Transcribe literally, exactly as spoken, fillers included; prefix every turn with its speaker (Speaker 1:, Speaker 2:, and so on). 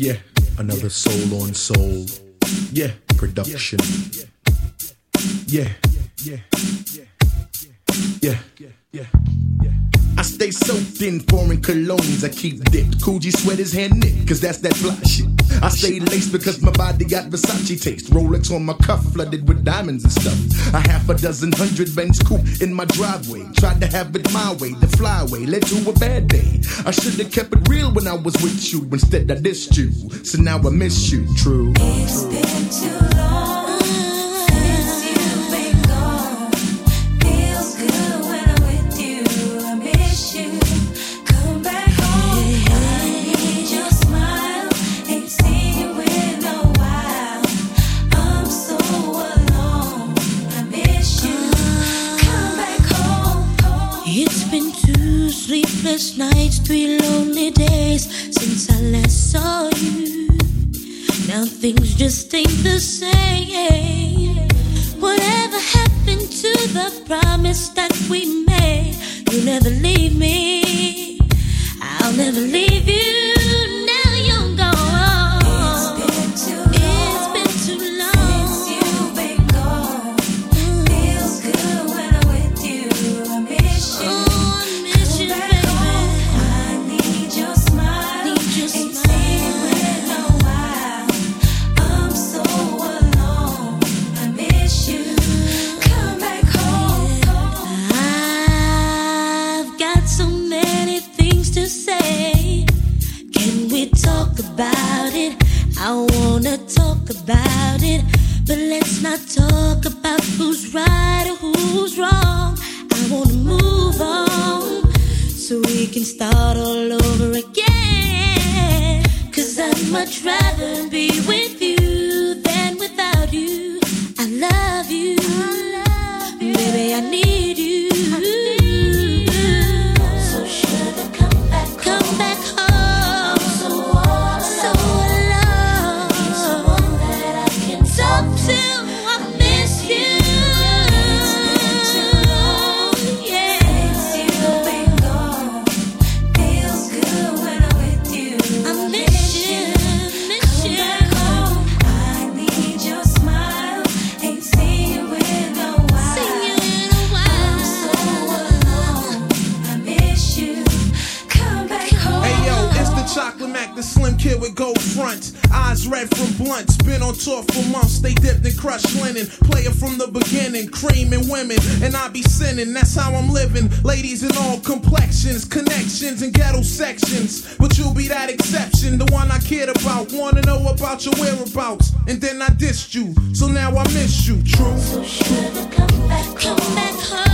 Speaker 1: Yeah, another soul on soul. Yeah, production. Yeah, yeah, yeah, yeah. I stay soaked in foreign colognes. I keep dipped. Coogee sweaters hand knit, cause that's that fly shit. I stay laced because my body got Versace taste. Rolex on my cuff, flooded with diamonds and stuff. A half a dozen hundred Benz coupe in my driveway. Tried to have it my way, the flyway led to a bad day. I should've kept it real when I was with you. Instead I dissed you, so now I miss you. True.
Speaker 2: It's been too long.
Speaker 3: Sleepless nights, three lonely days since I last saw you. Now things just ain't the same. Whatever happened to the promise that we made? You'll never leave me, I'll never leave you. Now you're gone.
Speaker 2: It's been too long.
Speaker 3: It's been too long
Speaker 2: since you've been gone. Mm. Feels good when I'm with you. I miss you.
Speaker 3: Oh. About it, I wanna talk about it, but let's not talk about who's right or who's wrong. I wanna move on so we can start all over again. Cause I'd much rather be with you than without you. I love you, I love you. Baby, I need you. I need you.
Speaker 2: So sugar, come back home.
Speaker 3: Come back home.
Speaker 4: The slim kid with gold fronts, eyes red from blunts. Been on tour for months, they dipped in crushed linen. Player from the beginning, creaming women, and I be sinning. That's how I'm living. Ladies in all complexions, connections and ghetto sections. But you'll be that exception, the one I cared about. Wanna know about your whereabouts, and then I dissed you. So now I miss you. True.
Speaker 2: So sugar, come back,
Speaker 3: come back home.